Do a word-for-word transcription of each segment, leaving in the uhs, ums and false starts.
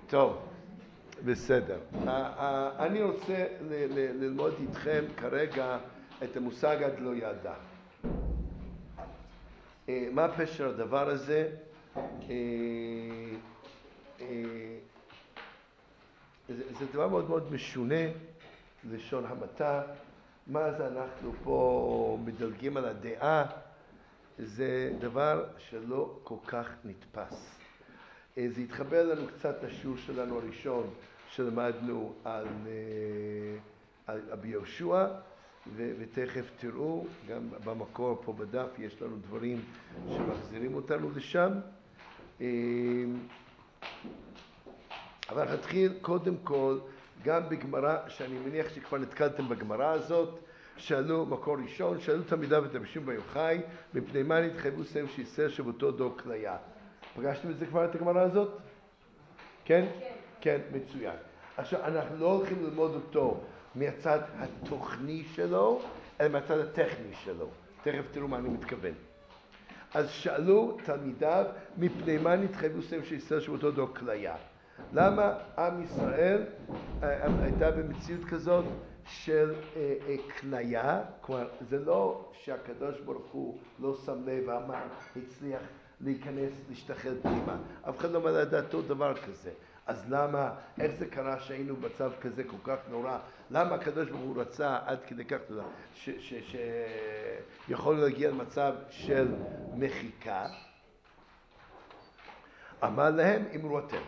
טוב, בסדר. אני רוצה ללמוד איתכם כרגע את המושג עד לא ידע. מה פשר הדבר הזה? זה דבר מאוד מאוד משונה, לשון המעטה. מה זה אנחנו פה מדלגים על הדעה? זה דבר שלא כל כך נתפס. זה התחבר לנו קצת לשיעור שלנו הראשון שלמדנו על, על רבי יהושע, ותכף תראו, גם במקור פה בדף יש לנו דברים שמחזירים אותנו לשם. אבל נתחיל קודם כל גם בגמרא, שאני מניח שכבר נתקלתם בגמרא הזאת. שאלו מקור ראשון, שאלו תלמידיו את רבי שמעון בר יוחאי, מפני מה נתחייבו סביב שישראל שבאותו דור כליה. פגשתם את זה כבר, את הגמרא הזאת? כן? כן. כן, מצוין. עכשיו, אנחנו לא הולכים ללמוד אותו מהצד התוכני שלו, אלא מהצד הטכני שלו. תכף תראו מה אני מתכוון. אז שאלו תלמידיו, מפני מה נתחייבו סביב שישראל שבאותו דור כליה. למה עם ישראל הייתה במציאות כזאת של כליה? כלומר, זה לא שהקדוש ברוך הוא לא שם לב ואמר, הצליח להיכנס, להשתחל פנימה. אף אחד לא מעלה לדעתו דבר כזה. אז למה, איך זה קרה שהיינו במצב כזה כל כך נורא? למה הקדוש ברוך הוא רצה עד כדי כך שיכול להגיע למצב של מחיקה? אמר להם, אמרו אתם.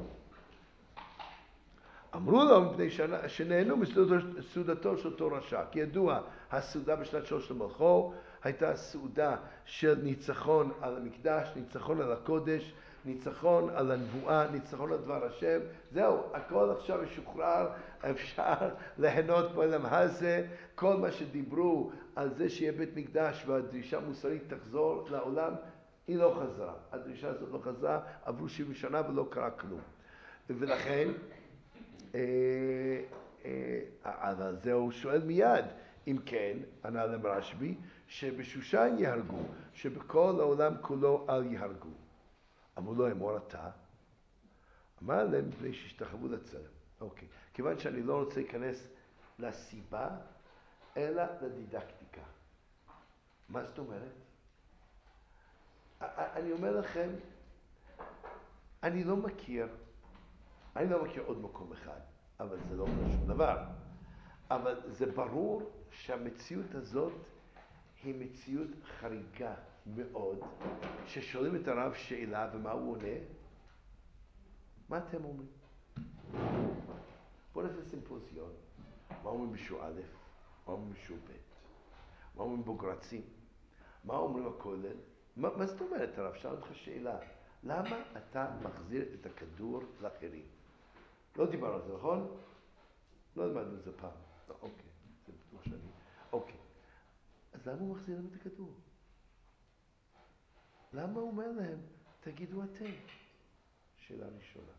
אמרו לו, מפני שנהנו מסעודתו של אותו רשע. כי ידוע, הסעודה בשנת שלוש למלכו הייתה סעודה של ניצחון על המקדש, ניצחון על הקודש, ניצחון על הנבואה, ניצחון על דבר השם. זהו, הכל עכשיו משוחרר, אפשר ליהנות בעולם הזה. כל מה שדיברו על זה שיהיה בית מקדש והדרישה המוסרית תחזור לעולם, היא לא חזרה. הדרישה הזאת לא חזרה, עברו שבעים שנה ולא קרה כלום. ולכן, אבל זה הוא שואל מיד, אם כן, ענה להם רשב"י, שבשושן יהרגו, שבכל העולם כולו אל יהרגו. אמרו לו, אמור אתה? אמר להם, מפני שהשתחוו לצלם. אוקיי. כיוון שאני לא רוצה להיכנס לסיבה, אלא לדידקטיקה. מה זאת אומרת? אני אומר לכם, אני לא מכיר, אני לא מכיר עוד מקום אחד, אבל זה לא אומר שום דבר. אבל זה ברור שהמציאות הזאת היא מציאות חריגה מאוד, ששואלים את הרב שאלה ומה הוא עונה? מה אתם אומרים? בואו נעשה סימפוזיון. מה אומרים בשיעור א', מה אומרים בשיעור ב', מה אומרים בוגרצים, מה אומרים הכולל? מה, מה זאת אומרת הרב? שאל אותך שאלה. למה אתה מחזיר את הכדור לאחרים? לא דיברנו על זה, נכון? לא למדנו את זה פעם. לא, אוקיי, זה בטוח שאני. אוקיי. אז למה הוא מחזיר להם את הכדור? למה הוא אומר להם, תגידו אתם? שאלה ראשונה.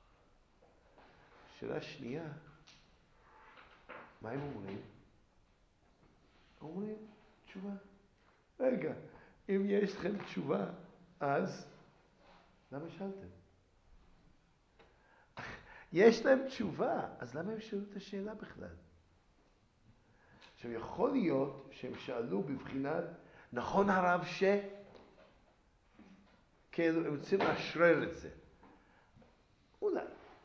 שאלה שנייה, מה הם אומרים? אומרים, תשובה. רגע, אם יש לכם תשובה, אז למה שאלתם? יש להם תשובה, אז למה הם שאלו את השאלה בכלל? עכשיו, יכול להיות שהם שאלו בבחינת, נכון הרב ש... כאילו, הם רוצים לאשרר את זה. אולי.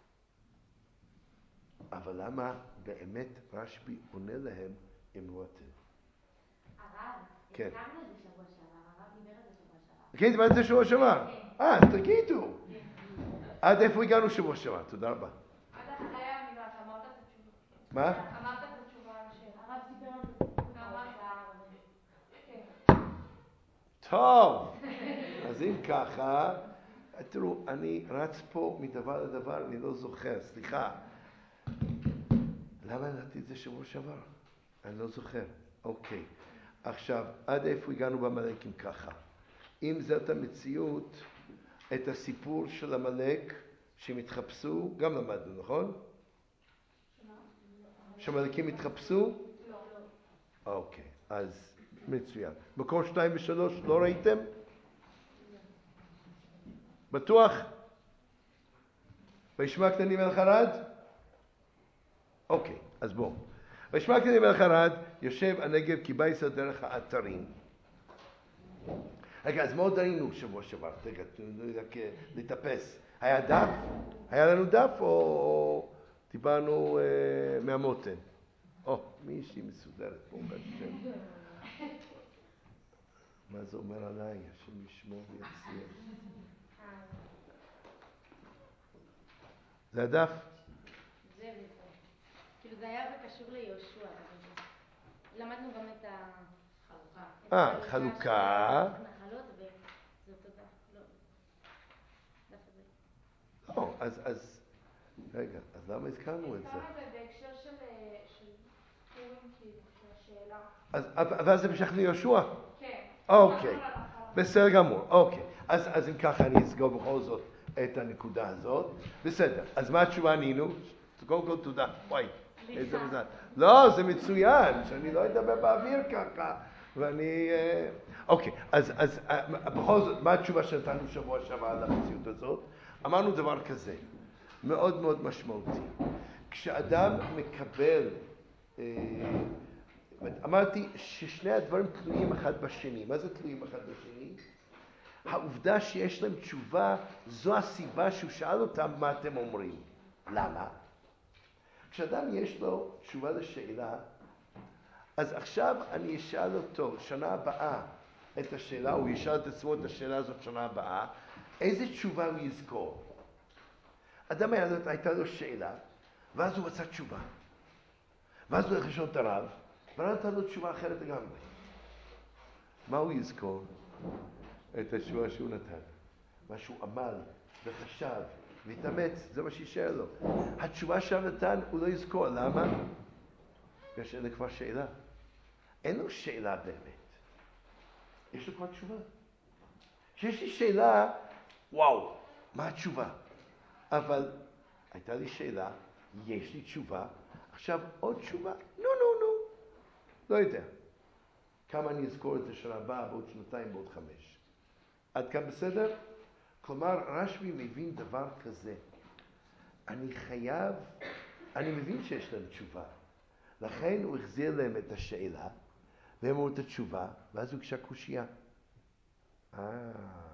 אבל למה באמת רשב"י עונה להם אמרו אתם? הרב, כן. הזכרנו את זה שבוע שעבר, הרב דיבר את זה שבוע שעבר. כן, דיבר את זה שבוע שעבר? אה, אז תגידו. עד איפה הגענו שבוע שעבר? תודה רבה. עד אחרי המילה, אמרת את התשובה. מה? אמרת את התשובה על השאלה. הרב סיפר על זה. טוב, אז אם ככה, תראו, אני רץ פה מדבר לדבר, אני לא זוכר, סליחה. למה נתתי את זה שבוע שעבר? אני לא זוכר. אוקיי. עכשיו, עד איפה הגענו בעמלקים ככה? אם זאת המציאות, את הסיפור של עמלק שהם התחפשו, גם למדנו, נכון? שהעמלקים התחפשו? לא. אוקיי, אז מצוין. מקור שתיים ושלוש לא ראיתם? בטוח? וישמע כנעני מלך ערד? אוקיי, אז בואו. וישמע כנעני מלך ערד, יושב הנגב כי בא ישראל דרך האתרים. רגע, אז מה עוד ראינו שבוע שעבר? רגע, רק לטפס. היה דף? היה לנו דף או דיברנו אה, מהמותן? או, מישהי מסודרת פה, בשם. מה זה אומר עליי? השם ישמור ויצליח. זה הדף? זה וזה. כאילו זה היה קשור ליהושע. למדנו גם את החלוקה. אה, חלוקה. נחלות וזה אותו דף. לא. דף הזה. לא, אז, אז, רגע, אז למה הזכרנו את זה? הזכרנו את זה בהקשר של פורים, כאילו, של השאלה. אז, אבל זה משך ליהושע? כן. אוקיי, בסדר גמור, אוקיי. אז, אז אם ככה אני אסגור בכל זאת את הנקודה הזאת. בסדר, אז מה התשובה ענינו? קודם כל תודה. וואי, איזה מזל. לא, זה מצוין, שאני לא אדבר באוויר ככה. ואני... אוקיי, אז, אז בכל זאת, מה התשובה שנתנו שבוע שעבר על המציאות הזאת? אמרנו דבר כזה, מאוד מאוד משמעותי. כשאדם מקבל... אמרתי ששני הדברים תלויים אחד בשני. מה זה תלויים אחד בשני? העובדה שיש להם תשובה, זו הסיבה שהוא שאל אותם מה אתם אומרים. למה? כשאדם יש לו תשובה לשאלה, אז עכשיו אני אשאל אותו שנה הבאה את השאלה, הוא ישאל את עצמו את השאלה הזאת שנה הבאה, איזה תשובה הוא יזכור? אדם היה, הייתה לו שאלה, ואז הוא רצה תשובה. ואז הוא הולך לשאול את הרב, והרב נתן לו תשובה אחרת לגמרי. מה הוא יזכור? את התשובה שהוא נתן. מה שהוא עמל וחשב והתאמץ, זה מה שישאר לו. התשובה שהוא נתן הוא לא יזכור. למה? בגלל שאין לו כבר שאלה. אין לו שאלה באמת. יש לו כבר תשובה. כשיש לי שאלה, וואו, מה התשובה? אבל הייתה לי שאלה, יש לי תשובה, עכשיו עוד תשובה? נו, נו, נו. לא יודע. כמה אני אזכור את זה שנה הבאה, בעוד שנתיים, בעוד חמש. עד כאן בסדר? כלומר, רש"י מבין דבר כזה. אני חייב, אני מבין שיש להם תשובה. לכן הוא החזיר להם את השאלה, והם אמרו את התשובה, ואז הוא הקשה קושייה. אה...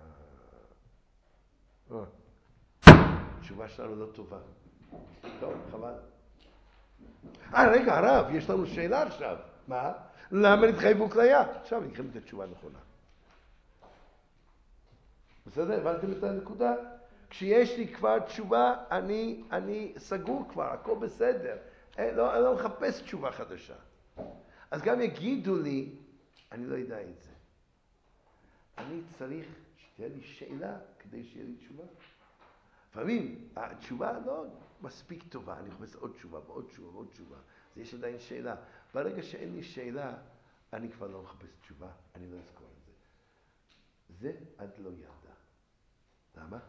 התשובה שלנו לא טובה. טוב, חבל. אה, רגע, הרב, יש לנו שאלה עכשיו. מה? למה נתחייבו כליה? עכשיו נקראים את התשובה הנכונה. בסדר? הבנתם את הנקודה? כשיש לי כבר תשובה, אני, אני סגור כבר, הכל בסדר. אני לא, אני לא מחפש תשובה חדשה. אז גם יגידו לי, אני לא יודע את זה. אני צריך שתהיה לי שאלה כדי שיהיה לי תשובה. לפעמים התשובה לא מספיק טובה, אני מחפש עוד תשובה ועוד תשובה ועוד תשובה. אז יש עדיין שאלה. ברגע שאין לי שאלה, אני כבר לא מחפש תשובה, אני לא אזכור את זה. זה עד לא ידע. למה?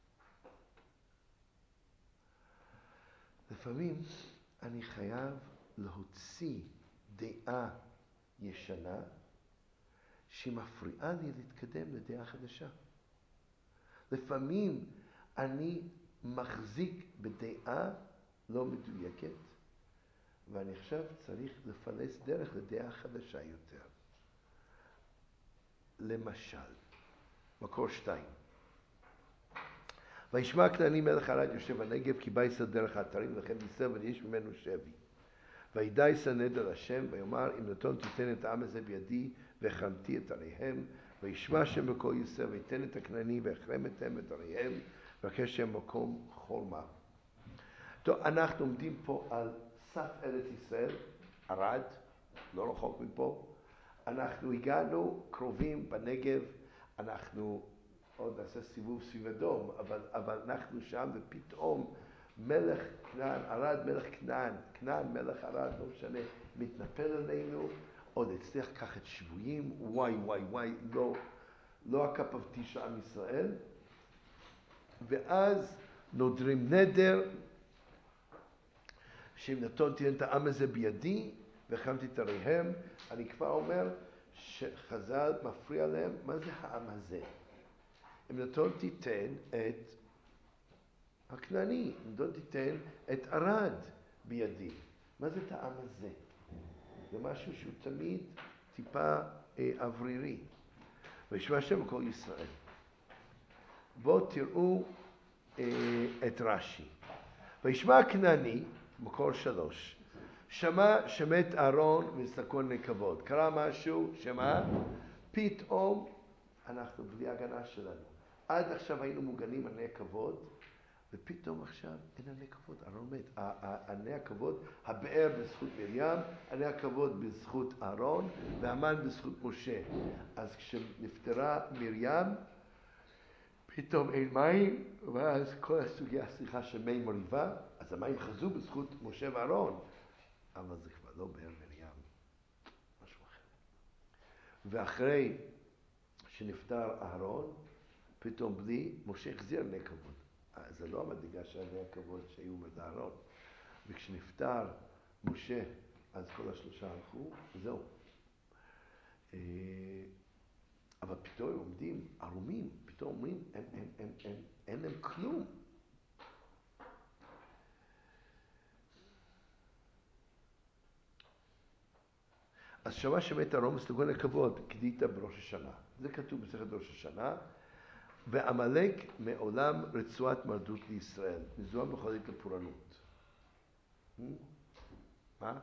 לפעמים אני חייב להוציא דעה ישנה שמפריעה לי להתקדם לדעה חדשה. לפעמים אני מחזיק בדעה לא מדויקת, ואני עכשיו צריך לפלס דרך לדעה חדשה יותר. למשל, מקור שתיים. וישמע כנעני מלך ערד יושב בנגב, כי בא ישראל דרך האתרים, ולכן בישר ויש ממנו שבי. וידע ישראל נדר השם, ויאמר אם נתון תיתן את העם הזה בידי, והחרמתי את עריהם, וישמע שם בקול ישראל, ויתן את הכנעני, והחרם אתם את עריהם, ובקש שם מקום חורמה. טוב, אנחנו עומדים פה על סף ארץ ישראל, ערד, לא רחוק מפה. אנחנו הגענו קרובים בנגב, אנחנו עוד נעשה סיבוב סביב אדום, אבל, אבל אנחנו שם ופתאום מלך כנען, ערד מלך כנען, כנען מלך ערד, לא משנה, מתנפל עלינו, עוד הצליח לקחת שבויים, וואי וואי וואי, לא, לא הקפבתי של עם ישראל, ואז נודרים נדר, שאם נתון תיתן את העם הזה בידי, והחרמתי את עריהם. אני כבר אומר שחז"ל מפריע להם, מה זה העם הזה? אם נתון תיתן את הכנעני, לא תיתן את ערד בידי. מה זה את העם הזה? זה משהו שהוא תמיד טיפה אה, אוורירי. וישמע השם בכל ישראל. בואו תראו אה, את רש"י. וישמע הכנעני, מקור שלוש, שמע שמת אהרון ונזקקו לכבוד. קרה משהו, שמע, פתאום אנחנו בלי הגנה שלנו. עד עכשיו היינו מוגנים עני הכבוד, ופתאום עכשיו אין עני כבוד, אהרון מת. עני הכבוד, הבאר בזכות מרים, עני הכבוד בזכות אהרון, והמן בזכות משה. אז כשנפטרה מרים, פתאום אין מים, ואז כל הסוגיה, סליחה, של מי מריבה, אז המים חזו בזכות משה ואהרון, אבל זה כבר לא באר מרים, משהו אחר. ואחרי שנפטר אהרון, פתאום בלי, משה החזיר עני כבוד. זה לא המדאיגה של עני הכבוד שהיו בדארון. וכשנפטר משה, אז כל השלושה הלכו, זהו. אבל פתאום הם עומדים ערומים, פתאום אומרים, הם, הם, הם, הם, אין להם כלום. אז שמע שמת אהרון ונזקקו לכבוד, קדית בראש השנה. זה כתוב במסכת ראש השנה. ועמלק מעולם רצועת מרדות לישראל, מזוהם בחולית לפורענות. מה?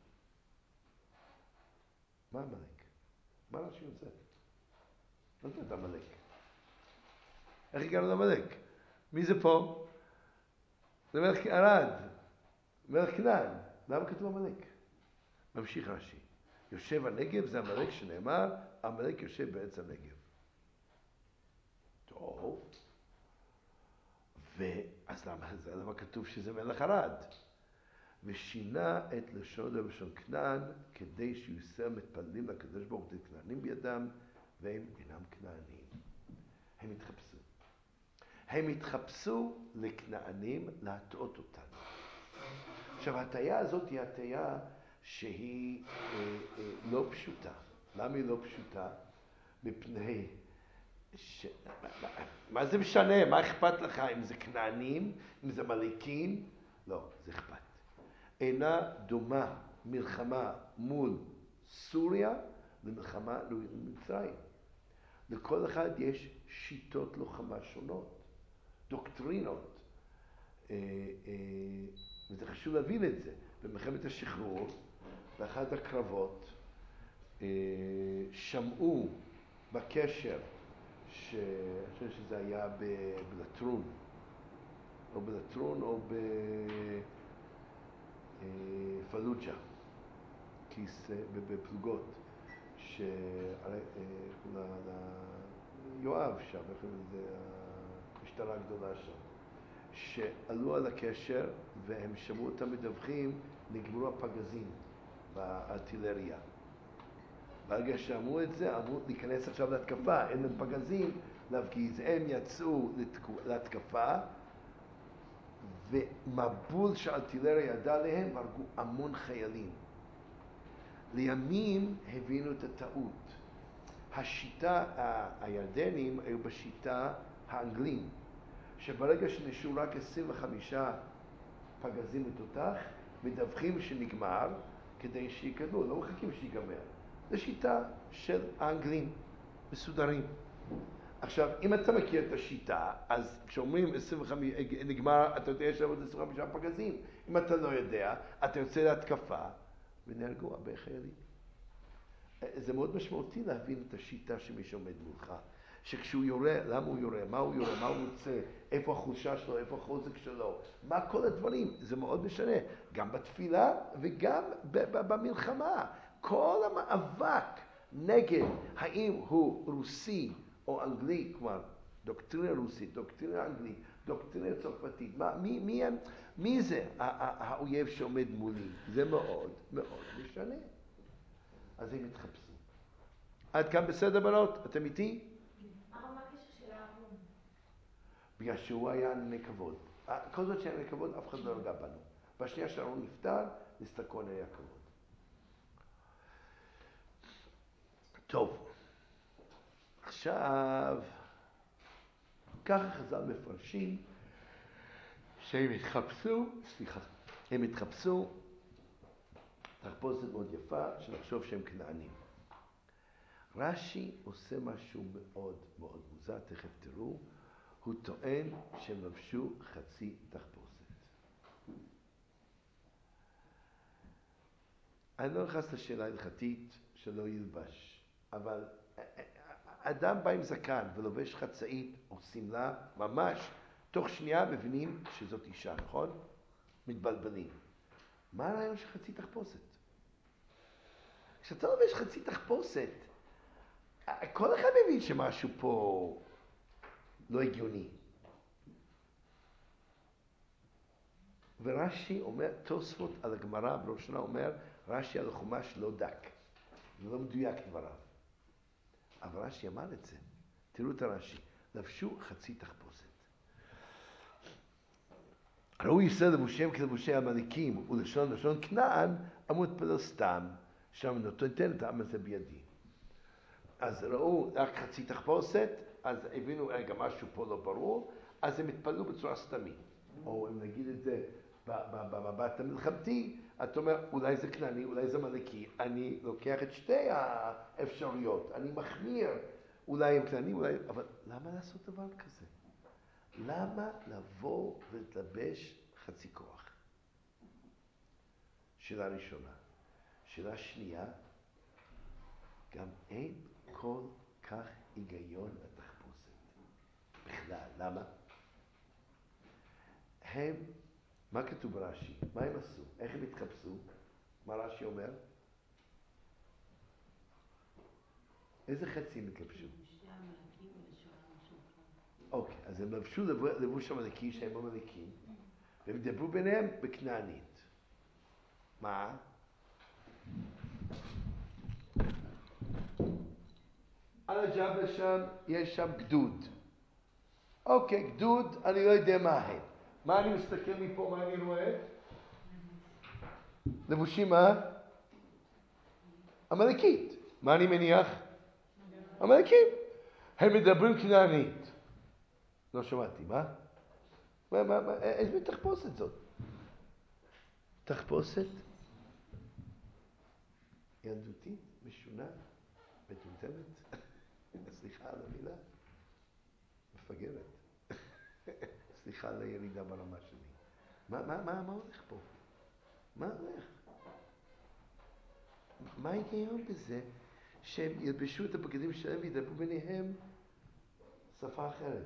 מה עמלק? מה רש"י עושה? מה זאת עמלק? איך הגענו לעמלק? מי זה פה? זה מלך ערד, מלך כנען. למה כתוב עמלק? ממשיך רש"י. יושב הנגב, זה עמלק שנאמר, עמלק יושב בארץ הנגב. טוב. ואז למה, למה כתוב שזה מלך ערד? ושינה את לשון ובשון כנען כדי שיוסר מתפללים לקדוש ברוך הוא כנענים בידם, והם אינם כנענים. הם התחפשו. הם התחפשו לכנענים להטעות אותנו. עכשיו, ההטעיה הזאת היא הטעיה שהיא אה, אה, לא פשוטה. למה היא לא פשוטה? מפני ש... מה, מה זה משנה? מה אכפת לך? אם זה כנענים? אם זה מליקים? לא, זה אכפת. אינה דומה מלחמה מול סוריה למלחמה למצרים. לכל אחד יש שיטות לוחמה שונות, דוקטרינות. וזה חשוב להבין את זה. במלחמת השחרור, באחד הקרבות, שמעו בקשר, שאני חושב שזה היה בלטרון, או בלטרון או בפלוג'ה, כיס בפלוגות, ליואב שם, זה המשטרה הגדולה שם, שעלו על הקשר והם שמעו אותם מדווחים, נגמרו הפגזים בארטילריה. ברגע שאמרו את זה, אמרו להיכנס עכשיו להתקפה, אין להם פגזים להפגיז. הם יצאו להתקפה, ומבול שהארטילריה ידע להם, והרגו המון חיילים. לימים הבינו את הטעות. השיטה, הירדנים היו בשיטה האנגלים, שברגע שנשארו רק עשרים וחמישה פגזים בתותח, מדווחים שנגמר כדי שיקדמו, לא מחכים שיגמר. זו שיטה של האנגלים, מסודרים. עכשיו, אם אתה מכיר את השיטה, אז כשאומרים עשרים וחמש, נגמר, אתה יודע שיש עוד עשרים וחמישה פגזים. אם אתה לא יודע, אתה יוצא להתקפה, ונהרגו הרבה חיילים. זה מאוד משמעותי להבין את השיטה שמי שעומד מולך. שכשהוא יורה, למה הוא יורה, מה הוא יורה, מה הוא רוצה, איפה החולשה שלו, איפה החוזק שלו, מה כל הדברים, זה מאוד משנה. גם בתפילה וגם במלחמה. כל המאבק נגד האם הוא רוסי או אנגלי, כלומר דוקטרינה רוסית, דוקטרינה אנגלית, דוקטרינה צרפתית, מה, מי, מי, מי זה האויב שעומד מולי? זה מאוד מאוד משנה. אז הם התחפשו. עד כאן בסדר בנות? אתם איתי? אבל מה הקשר של אהרון? בגלל שהוא היה עני כבוד. כל זאת שהיה עני כבוד, אף אחד לא נגע בנו. בשנייה שאהרון נפטר, נסתכלו עני הכבוד. טוב. עכשיו, ככה חז"ל מפרשים שהם התחפשו, סליחה, הם התחפשו תחפושת מאוד יפה של לחשוב שהם כנענים. רש"י עושה משהו מאוד מאוד מוזר, תכף תראו, הוא טוען שהם לבשו חצי תחפושת. אני לא נכנס לשאלה הלכתית שלא ילבש, אבל אדם בא עם זקן ולובש חצאית או סמלה, ממש תוך שנייה מבינים שזאת אישה, נכון? מתבלבלים. מה הרעיון של חצי תחפושת? כשאתה לובש חצי תחפושת, כל אחד מבין שמשהו פה לא הגיוני. ורש"י אומר, תוספות על הגמרא בראשונה אומר, רש"י על החומש לא דק. זה לא מדויק דבריו. אבל רש"י אמר את זה. תראו את הרש"י. לבשו חצי תחפושת. ראו ישראל לבושיהם כלבושי המלכים ולשון לשון כנען, אמרו התפלל סתם, שם נותן את העם הזה בידי. אז ראו רק חצי תחפושת, אז הבינו רגע משהו פה לא ברור, אז הם התפללו בצורה סתמית. או אם נגיד את זה במבט המלחמתי, אתה אומר, אולי זה כנעני, אולי זה מלכי, אני לוקח את שתי האפשרויות, אני מחמיר, אולי הם כנעני, אולי... אבל למה לעשות דבר כזה? למה לבוא ולתלבש חצי כוח? שאלה ראשונה. שאלה שנייה, גם אין כל כך היגיון לתחפושת. בכלל, למה? הם, מה כתוב ברש"י? מה הם עשו? איך הם התחפשו? מה רש"י אומר? איזה חצי הם התלבשו? אוקיי, אז הם לבשו לבוש המלכי שהם המלכים, והם דיברו ביניהם בכנענית. מה? על הג'בל שם, יש שם גדוד. אוקיי, גדוד, אני לא יודע מה הם. מה אני מסתכל מפה, מה אני רואה? לבושים מה? המלכית. מה אני מניח? המלכים. הם מדברים כנענית. לא שמעתי, מה? מה, מה, מה, איזה תחפושת זאת? תחפושת? ילדותית, משונה, מטומטמת. סליחה על המילה. מפגרת. סליחה על הירידה ברמה שלי. מה, מה, מה, מה הולך פה? מה הולך? מה ההיגיון בזה שהם ילבשו את הבגדים שלהם וידברו ביניהם שפה אחרת?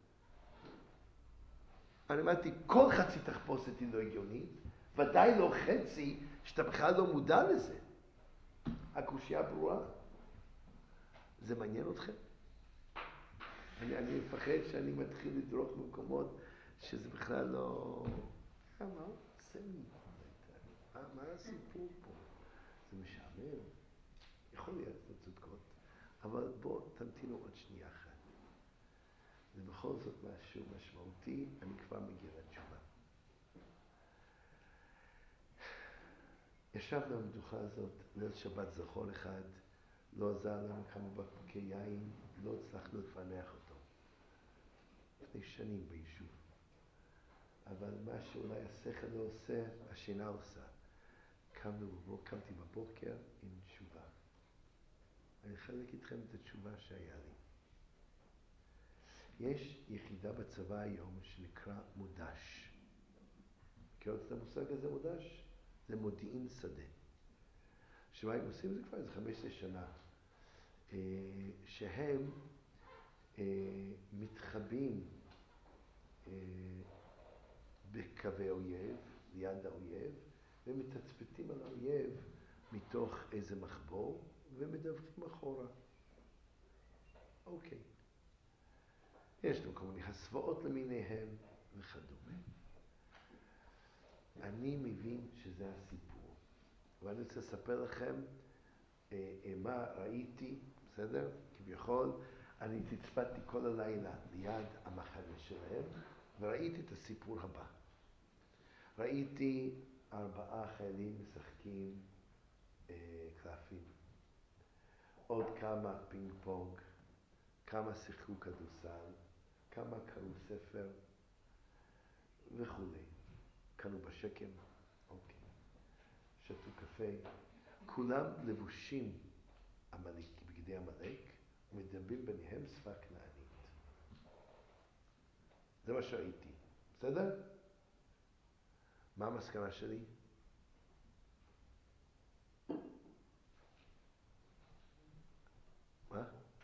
אני אמרתי, כל חצי תחפושת היא לא הגיונית, ודאי לא חצי שאתה בכלל לא מודע לזה. הקושיה ברורה. זה מעניין אתכם? אני, אני מפחד שאני מתחיל לדרוך במקומות שזה בכלל לא... מה, מה הוא עושה לי? מה, מה הסיפור פה? זה משעמם. יכול להיות, לא צודקות. אבל בואו תמתינו עוד שנייה אחת. זה בכל זאת משהו משמעותי, אני כבר מגיע לתשובה. ישבנו במדוכה הזאת, ליל שבת זכור אחד, לא עזר לנו כמה בקבוקי יין, לא הצלחנו לפענח אותו. לפני שנים ביישוב. אבל מה שאולי השכל לא עושה, השינה עושה. קמנו בבוקר, קמתי בבוקר עם תשובה. אני אחלק איתכם את התשובה שהיה לי. יש יחידה בצבא היום שנקרא מודש. מכירות את המושג הזה מודש? זה מודיעין שדה. שמה הם עושים זה כבר איזה חמש עשרה שנה. שהם מתחבאים בקווי אויב, ליד האויב, ומתצפתים על האויב מתוך איזה מחבור, ומדווחים אחורה. אוקיי. יש לנו כל מיני הסוואות למיניהם וכדומה. אני מבין שזה הסיפור. ואני רוצה לספר לכם אה, אה, מה ראיתי, בסדר? כביכול, אני תצפתי כל הלילה ליד המחנה שלהם, וראיתי את הסיפור הבא. ראיתי ארבעה חיילים משחקים אה, קלפים, עוד כמה פינג פונג, כמה שיחקו כדורסל, כמה קראו ספר, וכולי. קנו בשקם, אוקיי. שתו קפה. כולם לבושים עמלק, בגדי עמלק, ומדברים ביניהם שפה כנענית. זה מה שראיתי. בסדר? מה המסקנה שלי? מה?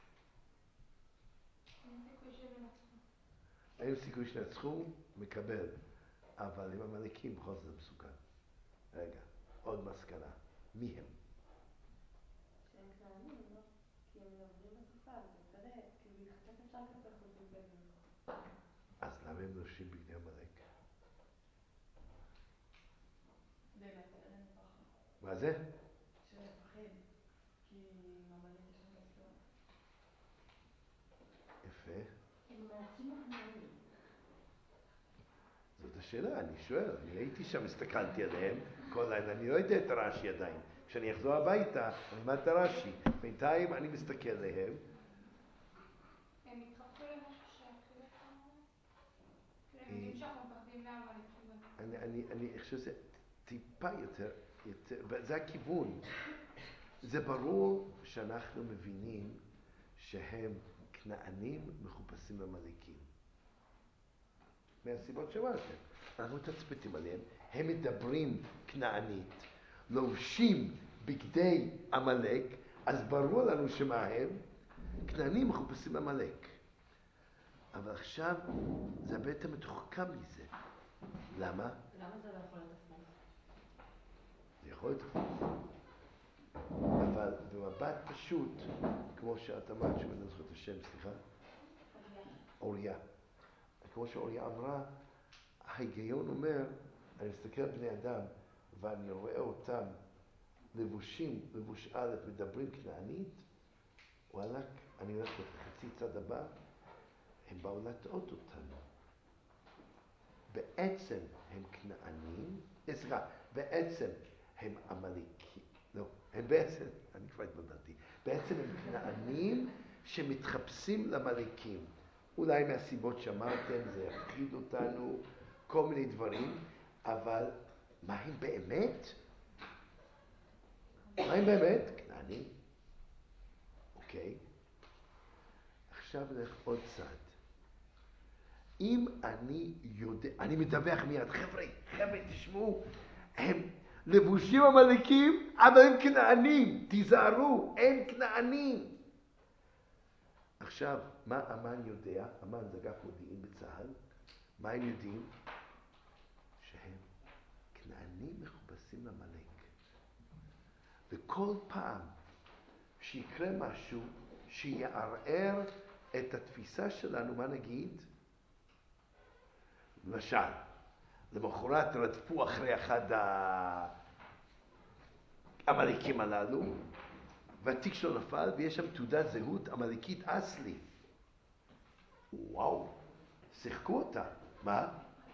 אין סיכוי שהם ינצחו. אין סיכוי שנצחו, מקבל. אבל עם המלאקים בכל זאת מסוכן. רגע, עוד מסקנה. מי הם? שהם כנענים, לא? כי הם מדברים בשפה, זה צודק. כי בהתחתק אפשר לקבל חושים בדרך. אז למה הם לובשים בגדי עמלק? באמת, אין פחד. מה זה? שנפחד. כי עמלק יש להם בסיוע. יפה. הם מעצים הכנענים. זאת השאלה, אני שואל, אני הייתי שם, הסתכלתי עליהם כל לילה, אני לא יודע את הרש"י עדיין. כשאני אחזור הביתה, אני אלמד את הרש"י. בינתיים אני מסתכל עליהם. הם התחפשו למשהו שיכיל אותנו? כאילו הם יודעים שאנחנו מפחדים מהעמלקים. אני, אני, אני חושב שזה טיפה יותר, יותר, זה הכיוון. זה ברור שאנחנו מבינים שהם כנענים מחופשים לעמלקים. מהסיבות שאמרתם. אנחנו מתצפתים עליהם, הם מדברים כנענית, לובשים בגדי עמלק, אז ברור לנו שמה הם? כנענים מחופשים לעמלק. אבל עכשיו זה הרבה יותר מתוחכם מזה. למה? למה זה לא יכול להיות הפוך? זה יכול להיות הפוך. אבל במבט פשוט, כמו שאת אמרת, שאני לא זוכר את השם, סליחה? אוריה. אוריה. כמו שאוריה אמרה, ההיגיון אומר, אני מסתכל על בני אדם, ואני רואה אותם לבושים, לבוש א', מדברים כנענית, וואלה, אני הולך לחצי צד הבא, הם באו להטעות אותנו. בעצם הם כנענים, סליחה, בעצם הם עמלקים, לא, הם בעצם, אני כבר התבלבלתי, בעצם הם כנענים שמתחפשים לעמלקים. אולי מהסיבות שאמרתם, זה יפחיד אותנו, כל מיני דברים, אבל מה הם באמת? מה הם באמת? כנענים. אוקיי. עכשיו נלך עוד צד. אם אני יודע, אני מדווח מיד, חבר'ה, חבר'ה, תשמעו, הם לבושים עמלקים, אבל הם כנענים, תיזהרו, הם כנענים. עכשיו, מה אמן יודע? אמן זה אגף מודיעין בצה"ל. מה הם יודעים? שהם כנענים מכובסים לעמלק. וכל פעם שיקרה משהו שיערער את התפיסה שלנו, מה נגיד? למשל, למחרת רדפו אחרי אחד העמלקים הללו, והתיק שלו נפל, ויש שם תעודת זהות עמלקית אסלי. וואו, שיחקו אותה. מה?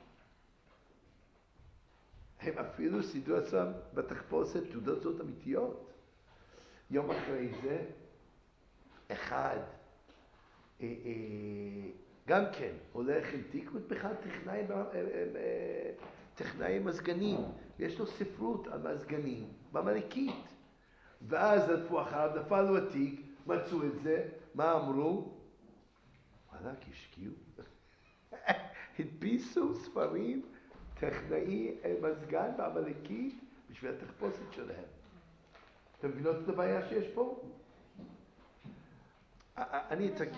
הם אפילו סידרו עצמם בתחפושת תעודות זהות אמיתיות. יום אחרי זה, אחד, אה, אה, גם כן, הולך עם תיק, ובכלל טכנאי, אה, טכנאי מזגנים. יש לו ספרות על מזגנים בעמלקית. ואז רדפו אחריו, נפל לו התיק, מצאו את זה, מה אמרו? וואלה, השקיעו. הדפיסו ספרים, טכנאי מזגן בעמלקית, בשביל התחפושת שלהם. אתם מבינות את הבעיה שיש פה? אני אתגיד.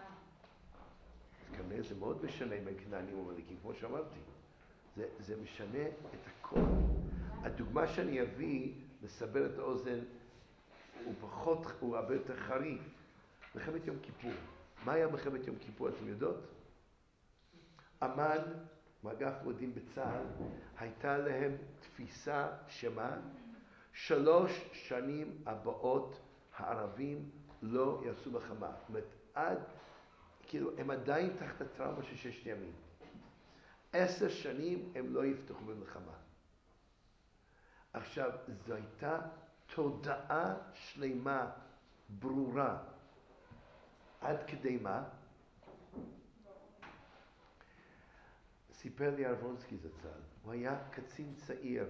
כנראה זה מאוד משנה אם הם כנענים או עמלקים, כמו שאמרתי. זה, זה משנה את הכל. הדוגמה שאני אביא, לסבר את האוזן, הוא פחות, הוא הרבה יותר חריף. מלחמת יום כיפור. מה היה מלחמת יום כיפור, אתם יודעות? אמן, מאגף מודיעין בצה"ל, הייתה להם תפיסה שמה? שלוש שנים הבאות הערבים לא יעשו מלחמה. זאת אומרת, עד, כאילו, הם עדיין תחת הטראומה של ששת ימים. עשר שנים הם לא יפתחו במלחמה. עכשיו, זו הייתה תודעה שלמה, ברורה. עד כדי מה? סיפר לי ארבונסקי זצ"ל, הוא היה קצין צעיר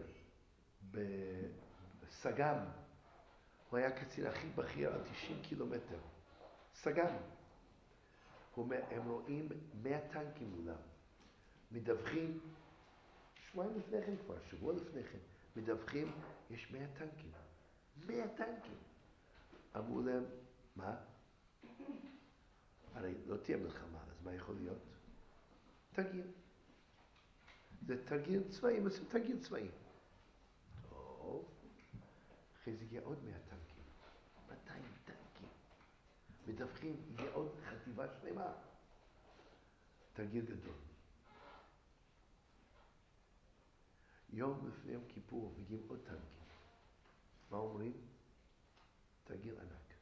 בסג"ם, הוא היה קצין הכי בכיר על תשעים קילומטר, סג"ם. הוא אומר, הם רואים מאה טנקים מולם, מדווחים, שבועיים לפני כן כבר, שבוע לפני כן, מדווחים, יש מאה טנקים, מאה טנקים. אמרו להם, מה? הרי לא תהיה מלחמה, אז מה יכול להיות? תרגיל. זה תרגיל צבאי, הם עושים תרגיל צבאי. טוב, אחרי זה יהיה עוד מאה טנקים, מאתיים טנקים. מדווחים, יהיה עוד חטיבה שלמה. תרגיל גדול. יום לפני יום כיפור מגיעים עוד טנקים. מה אומרים? תרגיל ענק.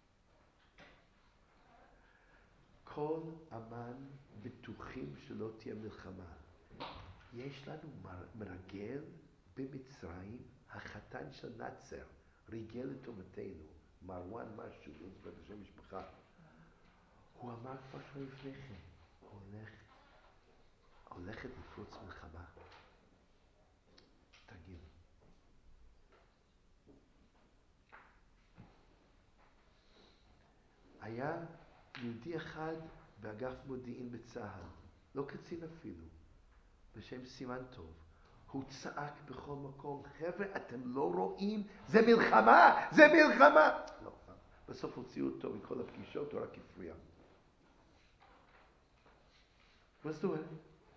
כל אמן בטוחים שלא תהיה מלחמה. יש לנו מרגל במצרים, החתן של נאצר, ריגל לטובתנו, מרואן משהו, לא זוכר את השם משפחה. הוא אמר כבר שבוע לפני כן, הולך, הולכת לפרוץ מלחמה. תרגיל. היה יהודי אחד באגף מודיעין בצה"ל, לא קצין אפילו, בשם סימן טוב. הוא צעק בכל מקום, חבר'ה, אתם לא רואים? זה מלחמה! זה מלחמה! לא, בסוף הוציאו אותו מכל הפגישות, הוא רק הפריע. מה זאת אומרת?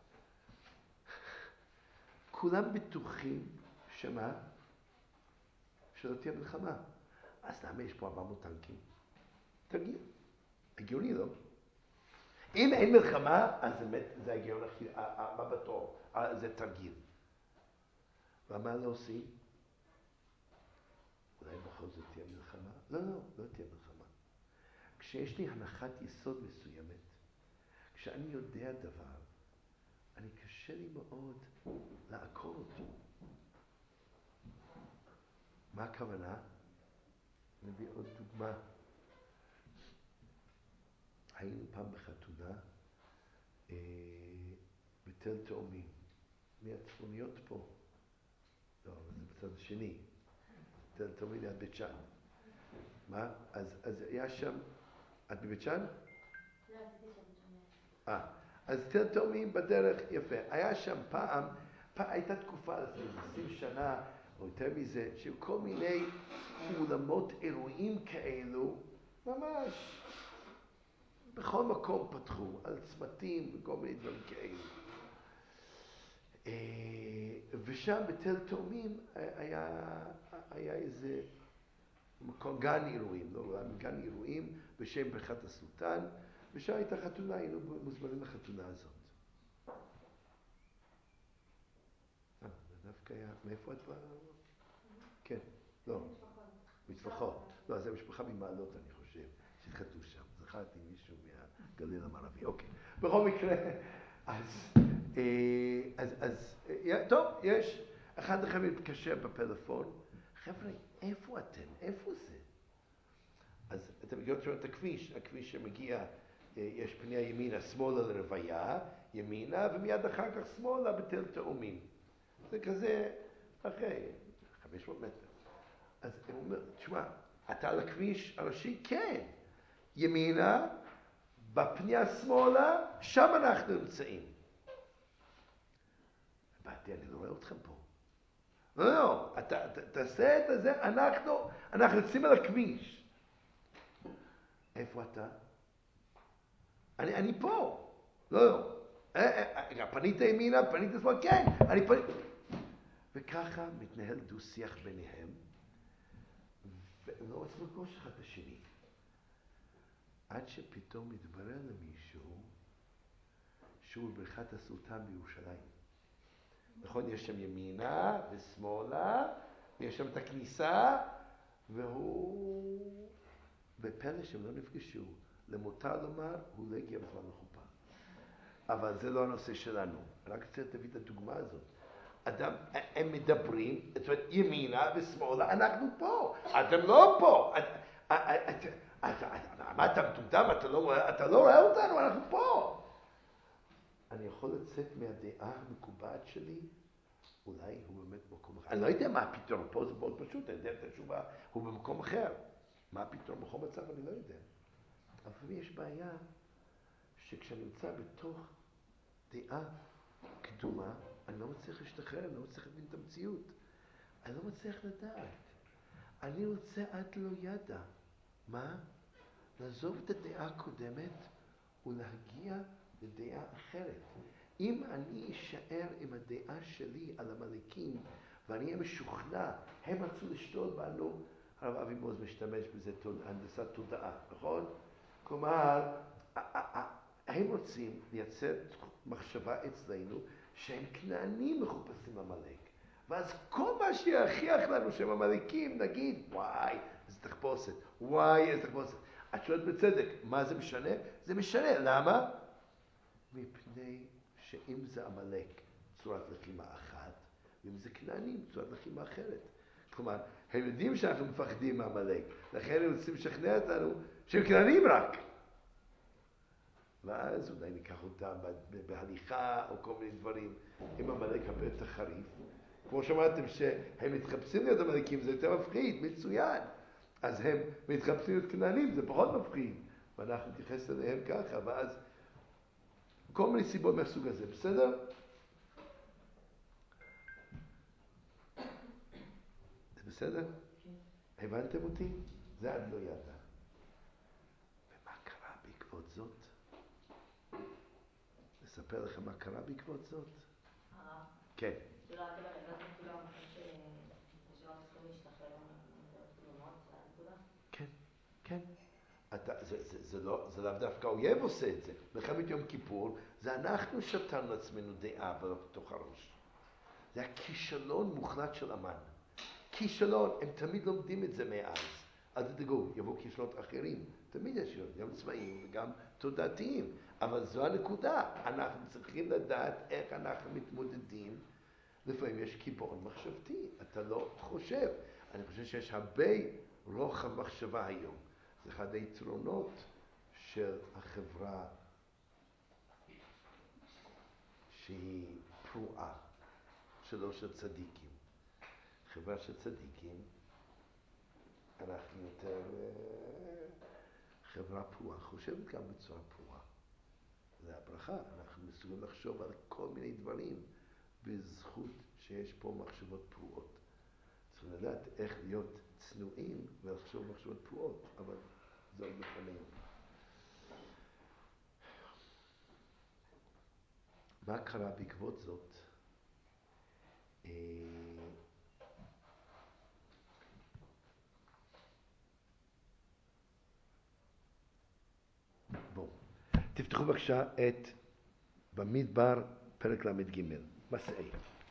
כולם בטוחים שמה? שלא תהיה מלחמה. אז למה יש פה ארבע מאות טנקים? תרגיל. הגיוני, לא? אם אין מלחמה, אז באמת זה הגיון הכי, מה בתור? זה תרגיל. ומה לא עושים? אולי בכל זאת תהיה מלחמה? לא, לא, לא תהיה מלחמה. כשיש לי הנחת יסוד מסוימת, כשאני יודע דבר, אני קשה לי מאוד לעקור אותו. מה הכוונה? נביא עוד דוגמה. היינו פעם בחתונה אה, בתל תאומים. מהצפוניות פה. לא, אבל זה בצד השני. תל תאומים ליד בית שאן. מה? אז, אז היה שם... את בבית שאן? לא, עשיתי שם שם. אה, אז תל תאומים בדרך יפה. היה שם פעם, פעם הייתה תקופה לפני עשרים שנה, או יותר מזה, שהיו כל מיני אולמות אירועים כאלו, ממש בכל מקום פתחו, על צמתים וכל מיני דברים כאלו. ושם בתל תאומים היה, היה איזה מקום, גן אירועים, לא, גן אירועים בשם ברכת הסולטן, ושם הייתה חתונה, היינו מוזמנים לחתונה הזאת. אה, זה דווקא היה, מאיפה את באה? כן, לא. משפחות. לא, זה משפחה ממעלות, אני חושב, שהתחתנו שם. זכרתי מישהו מהגליל המערבי. אוקיי. בכל מקרה, אז, אז, אז, טוב, יש, אחד לכם מתקשר בפלאפון, חבר'ה, איפה אתם? איפה זה? אז אתם מכירים שם את הכביש, הכביש שמגיע, יש פניה ימינה, שמאלה לרוויה, ימינה, ומיד אחר כך שמאלה בתל תאומים. זה כזה, אחרי חמש מאות מטר. אז הם אומרים, תשמע, אתה על הכביש הראשי? כן. ימינה, בפניה שמאלה, שם אנחנו נמצאים. באתי, אני לא רואה אתכם פה. לא, לא, אתה, ת, תעשה את זה, אנחנו, אנחנו יוצאים על הכביש. איפה אתה? אני, אני פה. לא, לא. פנית ימינה, פנית שמאלה, כן, אני פנית. וככה מתנהל דו שיח ביניהם, והם לא רוצים לפגוש אחד את השני. עד שפתאום מתברר למישהו שהוא בברכת הסולטן בירושלים. נכון, יש שם ימינה ושמאלה, ויש שם את הכניסה, והוא... בפלא שהם לא נפגשו. למותר לומר, הוא לא הגיע בזמן לחופה. אבל זה לא הנושא שלנו. רק צריך להביא את הדוגמה הזאת. אדם, הם מדברים, זאת אומרת, ימינה ושמאלה, אנחנו פה. אתם לא פה. מה, אתה מטומטם? אתה לא רואה אותנו? אנחנו פה. אני יכול לצאת מהדעה המקובעת שלי, אולי הוא באמת במקום אחר. אני לא יודע מה הפתרון, פה זה מאוד פשוט, אני יודע את התשובה, הוא במקום אחר. מה הפתרון בכל מצב אני לא יודע. אבל יש בעיה שכשאני נמצא בתוך דעה קדומה, אני לא מצליח להשתחרר, אני לא מצליח להבין את המציאות. אני לא מצליח לדעת. אני רוצה עד לא ידע. מה? לעזוב את הדעה הקודמת ולהגיע לדעה אחרת. אם אני אשאר עם הדעה שלי על המלאקים, ואני אהיה משוכנע, הם רצו לשתול בנו, הרב אבי מעוז משתמש בזה, הנדסת תודעה, נכון? כלומר, הם רוצים לייצר מחשבה אצלנו שהם כנענים מחופשים למלאק. ואז כל מה שיוכיח לנו שהם המלאקים, נגיד, וואי, איזה תחפושת, וואי, איזה תחפושת. את שואלת בצדק, מה זה משנה? זה משנה, למה? מפני שאם זה המלאק, צורת לחימה אחת, ואם זה כנענים, צורת לחימה אחרת. כלומר, הם יודעים שאנחנו מפחדים מהמלאק, לכן הם רוצים לשכנע אותנו שהם כנענים רק. ואז אולי ניקח אותם בהליכה או כל מיני דברים עם המלאק הרבה יותר חריף. כמו שאמרתם שהם מתחפשים להיות המלאקים, זה יותר מפחיד, מצוין. אז הם מתחפשים להיות כנענים, זה פחות מפחיד. ואנחנו נתייחס אליהם ככה, ואז כל מיני סיבות מהסוג הזה, בסדר? זה בסדר? הבנתם אותי? זה עד לא ידע. ומה קרה בעקבות זאת? לספר לכם מה קרה בעקבות זאת? הרב? כן. שלא, אתם הגעתם כאילו המקום שלא צריכים להשתחרר מדעות קדומות, זה הנקודה? כן, כן. אתה, זה, זה, זה, לא, זה לאו דווקא אויב עושה את זה. מלחמת יום כיפור, זה אנחנו שתנו לעצמנו דעה בתוך הראש. זה הכישלון מוחלט של אמן. כישלון, הם תמיד לומדים את זה מאז. אל תדאגו, יבואו כישלונות אחרים. תמיד יש גם צבאיים וגם תודעתיים. אבל זו הנקודה. אנחנו צריכים לדעת איך אנחנו מתמודדים. לפעמים יש קיבעון מחשבתי. אתה לא חושב. אני חושב שיש הרבה רוחב מחשבה היום. זה אחד היתרונות של החברה שהיא פרועה, שלא של צדיקים. חברה של צדיקים, אנחנו יותר חברה פרועה, חושבת גם בצורה פרועה. זה הברכה, אנחנו מסוגלים לחשוב על כל מיני דברים בזכות שיש פה מחשבות פרועות. צריכים לדעת איך להיות צנועים ולחשוב מחשבות פרועות, אבל זה עוד לפנינו. מה קרה בעקבות זאת? בואו, תפתחו בבקשה את במדבר פרק למד ג' מסעי.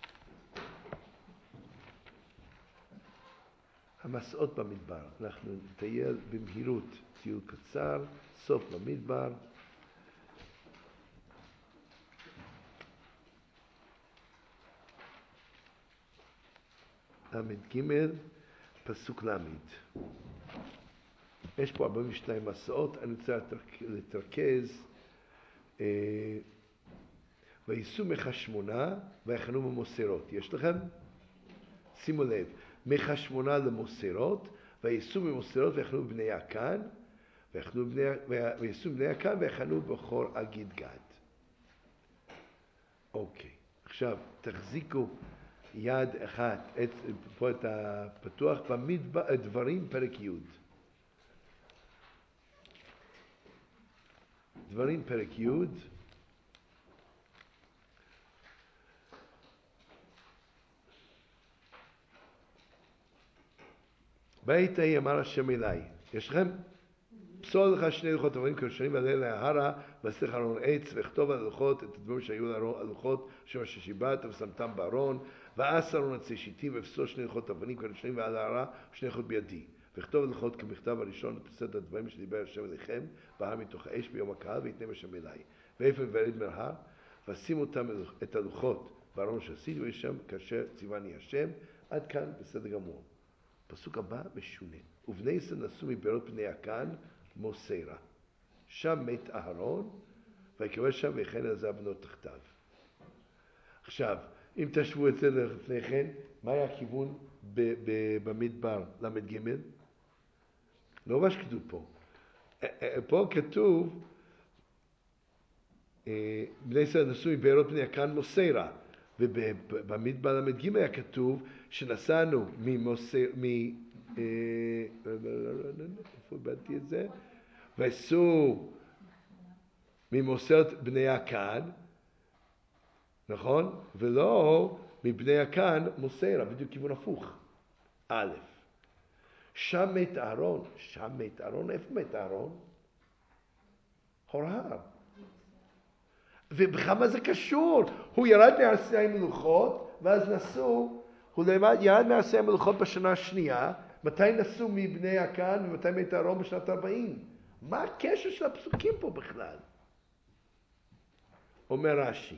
המסעות במדבר, אנחנו נטייל במהירות, טיול קצר, סוף במדבר. למד ג' פסוק למד. יש פה ארבעים ושתיים מסעות, אני רוצה לתרכז. אה, וייסעו מחשמונה ויחנו במוסרות. יש לכם? שימו לב, מחשמונה למוסרות, וייסעו ממוסרות ויחנו בבני יעקן, וייסעו בבני יעקן ויחנו בחור אגיד גד. אוקיי, עכשיו תחזיקו יד אחת, את, פה את הפתוח, במדבר, דברים פרק י'. דברים פרק י'. בעת ההיא אמר השם אליי, יש לכם? פסול לך שני לוחות אבנים כראשונים ועלה להרה, ועשך ארון עץ, וכתוב על הלוחות את הדברים שהיו על הלוחות שם ששיבעת ושמתם בארון, ועש ארון עצי שיטים ופסול שני לוחות אבנים כראשונים ועל ההרה ושני לוחות בידי, וכתוב על הלוחות כמכתב הראשון ותסד הדברים שדיבר השם אליכם בהר מתוך האש ביום הקהל, ויתנם השם אליי. ואיפה ורד מההר, ושימו אותם את הלוחות בארון שעשיתי וישם כאשר ציווני השם. עד כאן בסדר גמור. פסוק הבא משונה. ובני ישראל נסעו מבארות בני יעקן מוסרה. שם מת אהרון, ויקרא שם וכן עזב בנות תחתיו. עכשיו, אם תשוו את זה לפני כן, מה היה הכיוון ב- ב- במדבר, למד ג'? לא מה שכתוב פה. פה כתוב, בני ישראל נסעו מבארות בני הכנען מוסרה, ובמדבר למד ג' היה כתוב שנסענו ממוסר, מ... איפה הבנתי את זה? ועשו ממוסרת בני הכנען, נכון? ולא מבני הכנען מוסרה, בדיוק כיוון הפוך. א', שם מת אהרון, שם מת אהרון, איפה מת אהרון? הור ההר. ובכמה זה קשור? הוא ירד מהר סיני מלוכות, ואז נסעו, הוא ירד מהר סיני מלוכות בשנה השנייה, מתי נסעו מבני הכנען ומתי מת אהרון בשנת ארבעים? מה הקשר של הפסוקים פה בכלל? אומר רש"י,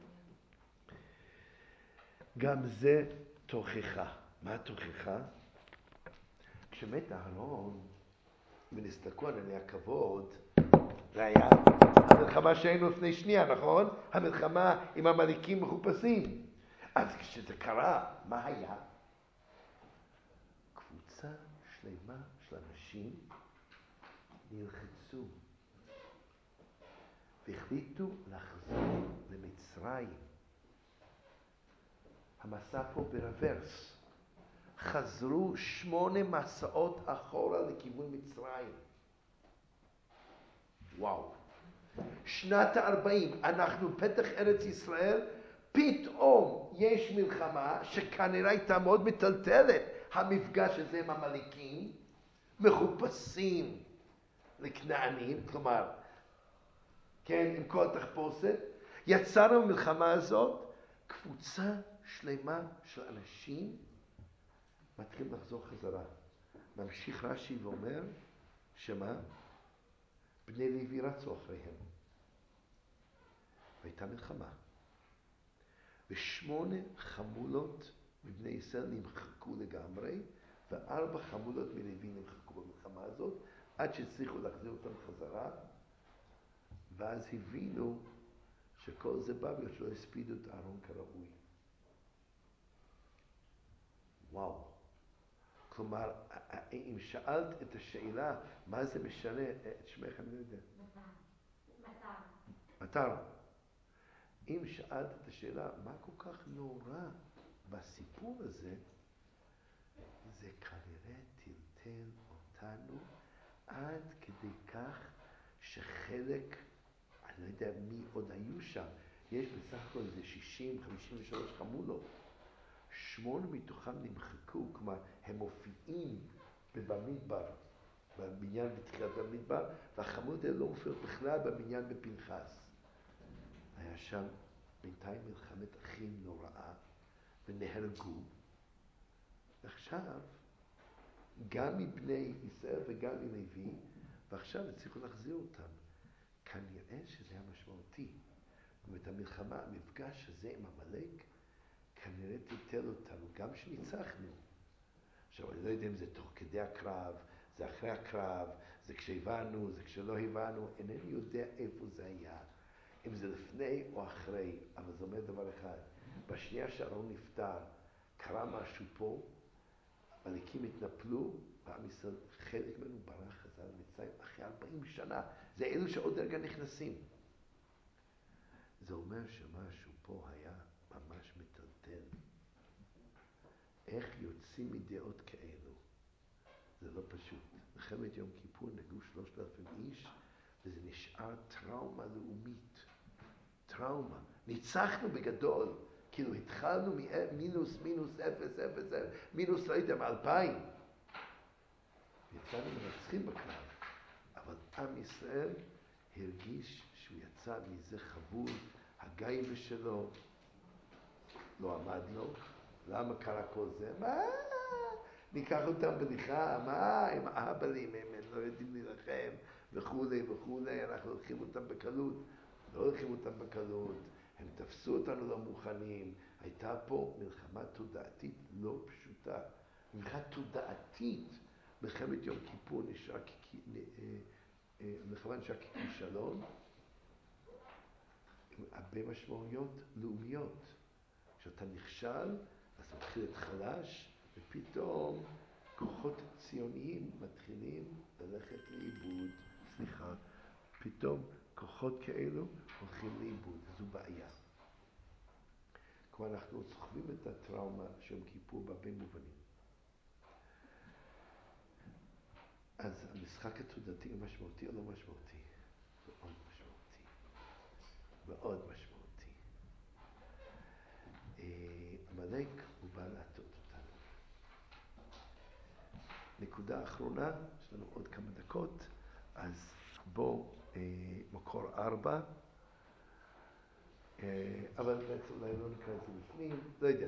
גם זה תוכחה. מה תוכחה? כשמת אהרון, ונסתכלו על עיני הכבוד, זה היה המלחמה שהיינו לפני שנייה, נכון? המלחמה עם המליקים מחופשים. אז כשזה קרה, מה היה? קבוצה שלמה של אנשים נלחצו והחליטו לחזור למצרים. המסע פה ברוורס. חזרו שמונה מסעות אחורה לכיוון מצרים. וואו. שנת ה-ארבעים, אנחנו בפתח ארץ ישראל, פתאום יש מלחמה שכנראה הייתה מאוד מטלטלת. המפגש הזה עם המליקים, מחופשים לכנענים, כלומר, כן, עם כל התחפושת. יצרנו במלחמה הזאת, קבוצה שלמה של אנשים מתחילים לחזור חזרה. ממשיך רש"י ואומר, שמה? בני לוי רצו אחריהם. והייתה מלחמה. ושמונה חמולות מבני ישראל נמחקו לגמרי, וארבע חמולות מלוי נמחקו במלחמה הזאת, עד שהצליחו להחזיר אותם חזרה, ואז הבינו שכל זה בא בגלל שלא הספידו את אהרון כראוי. וואו. כלומר, אם שאלת את השאלה, מה זה משנה, את שמך אני לא יודע. מטר. מטר. אם שאלת את השאלה, מה כל כך נורא בסיפור הזה, זה כנראה טלטל אותנו עד כדי כך שחלק, אני לא יודע מי עוד היו שם, יש בסך הכל איזה שישים חמישים ושלוש חמולות. שמונה מתוכם נמחקו, כלומר, הם מופיעים במדבר, בבניין בתחילת המדבר, והחמולות האלה לא מופיעות בכלל בבניין בפנחס. היה שם בינתיים מלחמת אחים נוראה, ונהרגו. ועכשיו, גם מבני ישראל וגם מלוי, ועכשיו הצליחו להחזיר אותם. כנראה שזה היה משמעותי. ואת המלחמה, המפגש הזה עם המלך, כנראה תיתל אותנו, גם שניצחנו. עכשיו, אני לא יודע אם זה תוך כדי הקרב, זה אחרי הקרב, זה כשהבנו, זה כשלא הבנו, אינני יודע איפה זה היה. אם זה לפני או אחרי, אבל זה אומר דבר אחד. בשנייה שאהרון נפטר, קרה משהו פה, המליקים התנפלו, ועם ישראל, חלק ממנו ברח חזר למצרים אחרי ארבעים שנה. זה אלו שעוד רגע נכנסים. זה אומר שמשהו פה היה ממש מטלטל. איך יוצאים מדעות כאלו? זה לא פשוט. מלחמת יום כיפור נגעו שלושת אלפים איש, וזה נשאר טראומה לאומית. טראומה. ניצחנו בגדול. כאילו התחלנו ממינוס, מינוס, אפס, אפס, אפס, מינוס, לא יודע, מאלפיים. יצאנו מנצחים בקרב. אבל עם ישראל הרגיש שהוא יצא מזה חבול, הגייבה שלו לא עמד לו. למה קרה כל זה? מה? ניקח אותם בליכה, מה? הם אהבלים, הם, הם לא יודעים להילחם, וכולי וכולי, אנחנו הולכים אותם בקלות. לא הולכים אותם בקלות, הם תפסו אותנו לא מוכנים. הייתה פה מלחמה תודעתית לא פשוטה. מלחמה תודעתית, מלחמת יום כיפור נשאר, מלחמה נשאר ככישלון, עם הרבה משמעויות לאומיות. כשאתה נכשל, אז אתה מתחיל להיות חלש, ופתאום כוחות ציוניים מתחילים ללכת לאיבוד. סליחה, פתאום כוחות כאלו הולכים לאיבוד, זו בעיה. כלומר, אנחנו סוחבים את הטראומה של יום כיפור בהרבה מובנים. אז המשחק התודעתי הוא משמעותי או לא משמעותי? מאוד משמעותי. מאוד משמעותי. עמלק הוא בא להטות אותנו. נקודה אחרונה, יש לנו עוד כמה דקות, אז בוא מקור ארבע. אבל בעצם אולי לא נקרא את זה בפנים, לא יודע.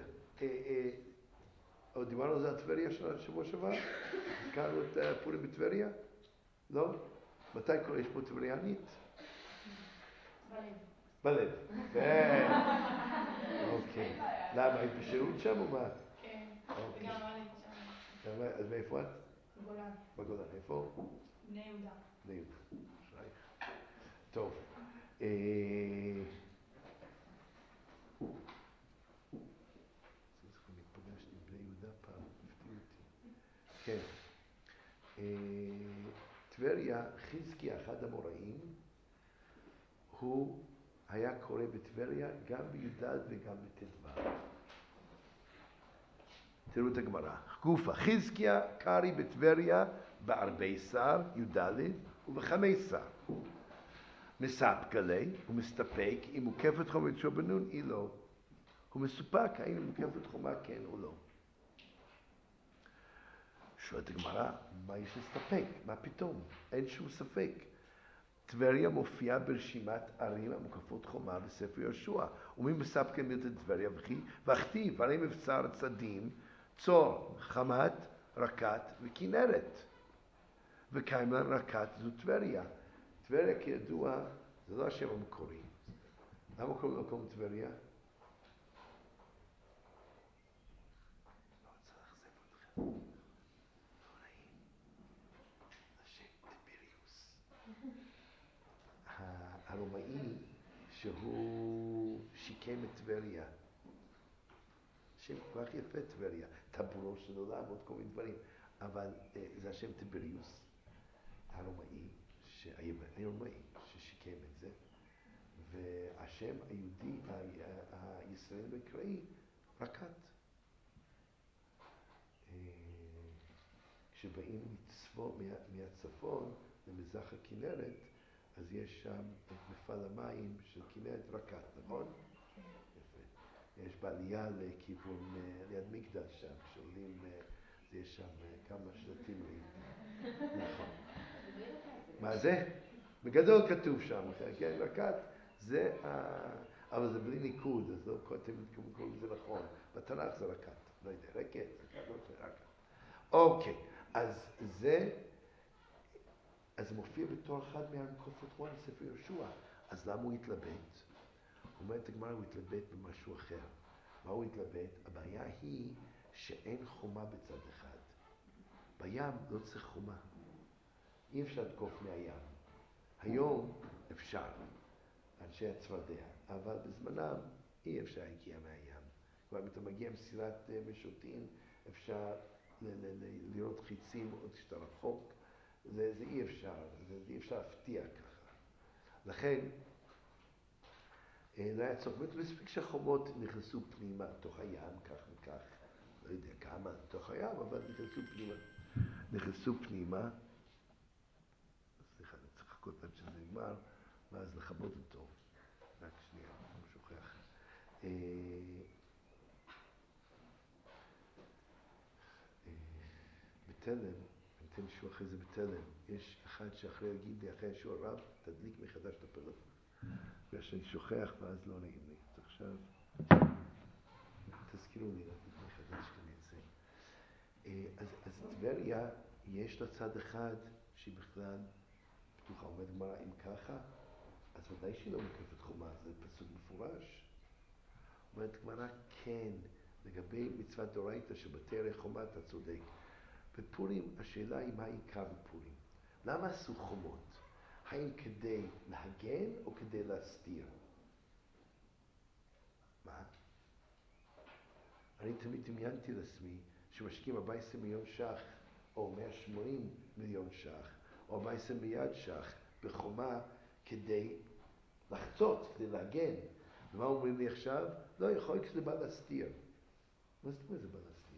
עוד דיברנו על זה הטבריה של שבוע שעבר? הזכרנו את פורים בטבריה? לא? מתי קורה? יש פה טבריאנית? בלב. בלב. אוקיי. למה? היית בשירות שם או מה? כן. אוקיי. וגם עליתי שם. אז מאיפה את? בגולן. בגולן. איפה? בני יהודה. בני יהודה. אשרייך. טוב. פגשתי בני יהודה פעם, הפתיעו אותי. כן. טבריה, חזקיה, אחד המוראים, הוא היה קורא בטבריה גם בי"ד וגם בט"ו. תראו את הגמרא. גופה, חזקיה קרי בטבריה בארבעשר, י"ד, ובחמישר. מספקא ליה, הוא מסתפק אם מוקפת חומה בתשוע בנון, אי לא. הוא מסופק האם מוקפת חומה כן או לא. שואלת הגמרא, מה יש לספק? מה פתאום? אין שום ספק. טבריה מופיעה ברשימת ערים המוקפות חומה בספר יהושע. ומי מספקא מילתא טבריה וכי? וכתיב, הרי מבצר צדים, צור, חמת, רקת וכנרת. וקיימה רקת זו טבריה. טבריה כידוע, זה לא השם המקורי. למה קוראים למקום טבריה? הרומאי שהוא שיקם את טבריה. שם כל כך יפה טבריה, טבורו של עולם, עוד כל מיני דברים. אבל זה השם טיבריוס, הרומאי, הרומאי ששיקם את זה. והשם היהודי, הישראלי מקראי, רקת. כשבאים מצפון, מהצפון למזרח הכנרת, אז יש שם את מפעל המים של כנרת רקת, נכון? יפה. יש בעלייה לכיוון, ליד מגדל שם, שעולים, יש שם כמה שלטים ראיתי. נכון. מה זה? בגדול כתוב שם, כן, רקת, זה, אבל זה בלי ניקוד, אז לא תמיד קוראים לזה נכון. בתנ"ך זה רקת, לא יודע, רקת, רקת, לא יודע, רקת. אוקיי, אז זה, אז זה מופיע בתור אחד מהמקופות חומה בספר יהושע. אז למה הוא התלבט? אומרת הגמרא, הוא התלבט במשהו אחר. מה הוא התלבט? הבעיה היא שאין חומה בצד אחד. בים לא צריך חומה. אי אפשר לתקוף מהים. היום אפשר, אנשי הצפרדע, אבל בזמנם אי אפשר להגיע מהים. כבר אם אתה מגיע עם סירת משוטים, אפשר לראות חיצים עוד כשאתה רחוק. זה, זה אי אפשר, זה אי אפשר להפתיע ככה. לכן, לא היה צורך, מספיק שהחומות נכנסו פנימה, תוך הים, כך וכך, לא יודע כמה, תוך הים, אבל נכנסו פנימה. נכנסו פנימה, סליחה, אני צריך לחכות עד שזה נגמר, ואז לכבות אותו. רק שנייה, אני שוכח. בתלם, אני אתן שיעור אחרי זה בתלם, יש אחד שאחרי יגיד לי, אחרי השיעור רב, תדליק מחדש את הפלאפון. בגלל שאני שוכח ואז לא נעים לי. אז עכשיו, תזכירו לי להדליק מחדש כשאני אצא. אז, אז טבריה, יש לה צד אחד שהיא בכלל פתוחה. עומד גמרא, אם ככה, אז ודאי שהיא לא מוקפת חומה, זה פסוק מפורש. אומרת גמרא, כן, לגבי מצוות דאורייתא שבתרא חומה, אתה צודק. בפורים, השאלה היא מה העיקר בפורים. למה עשו חומות? האם כדי להגן או כדי להסתיר? מה? אני תמיד דמיינתי לעצמי שמשקיעים ארבעה עשר מיליון ש"ח או מאה ושמונים מיליון ש"ח או ארבעה עשר מיליארד ש"ח בחומה כדי לחצות, כדי להגן. ומה אומרים לי עכשיו? לא, יכול להיות שזה בא להסתיר. מה זאת אומרת זה בא להסתיר?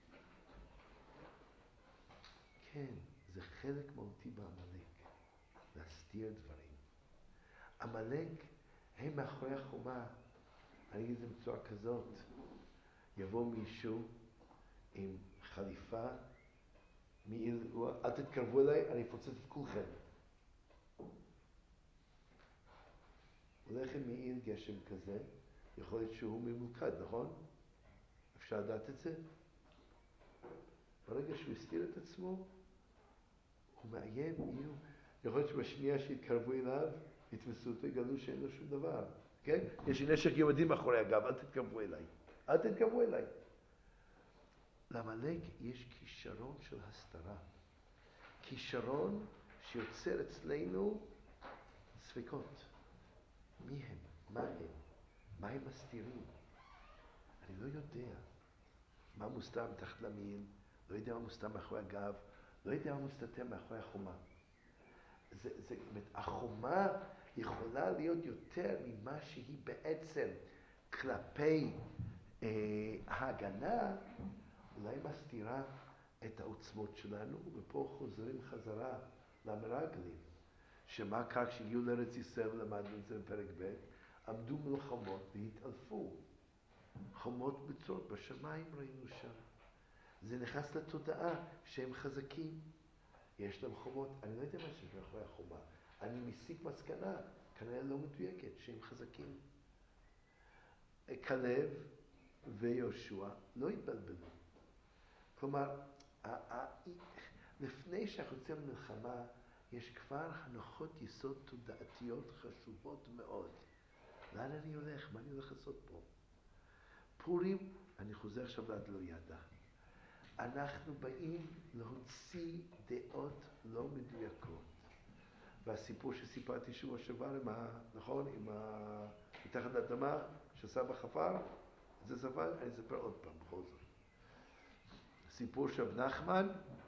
כן, זה חלק מהותי בעמלק, להסתיר דברים. עמלק הם מאחורי החומה, אני אגיד את זה בצורה כזאת, יבוא מישהו עם חליפה, מעיל, אל תתקרבו אליי, אני אפוצץ את כולכם. הולך עם מעיל גשם כזה, יכול להיות שהוא ממוקד, נכון? אפשר לדעת את זה? ברגע שהוא הסתיר את עצמו, הוא מאיים, איום. יכול להיות שבשנייה שהתקרבו אליו, יתפסו אותו, יגלו שאין לו שום דבר. כן? יש לי נשק יהודי מאחורי הגב, אל תתקרבו אליי. אל תתקרבו אליי. לעמלק יש כישרון של הסתרה. כישרון שיוצר אצלנו ספקות. מי הם? מה הם? מה הם מסתירים? אני לא יודע מה מוסתר מתחת למעיל, לא יודע מה מוסתר מאחורי הגב, לא יודע מה מסתתר מאחורי החומה. זה, זה, החומה יכולה להיות יותר ממה שהיא בעצם כלפי אה, ההגנה, אולי מסתירה את העוצמות שלנו, ופה חוזרים חזרה למרגלים. שמה כך שהגיעו לארץ ישראל, למדנו את זה בפרק ב', עמדו מלחמות והתעלפו. חומות בצורת בשמיים ראינו שם. זה נכנס לתודעה שהם חזקים. יש להם חומות, אני לא יודע מה שיש מאחורי החומה. אני מסיק מסקנה, כנראה לא מדויקת, שהם חזקים. כלב ויהושע לא התבלבלו. כלומר, לפני שאנחנו יוצאים למלחמה, יש כבר הנחות יסוד תודעתיות חשובות מאוד. לאן אני הולך? מה אני הולך לעשות פה? פורים, אני חוזר עכשיו לעד לא ידע. אנחנו באים להוציא דעות לא מדויקות. והסיפור שסיפרתי שבוע שעבר עם ה... נכון? עם ה... מתחת לאדמה שסבא חפר, זה סבל, אני אספר עוד פעם בכל זאת. סיפור של רב נחמן,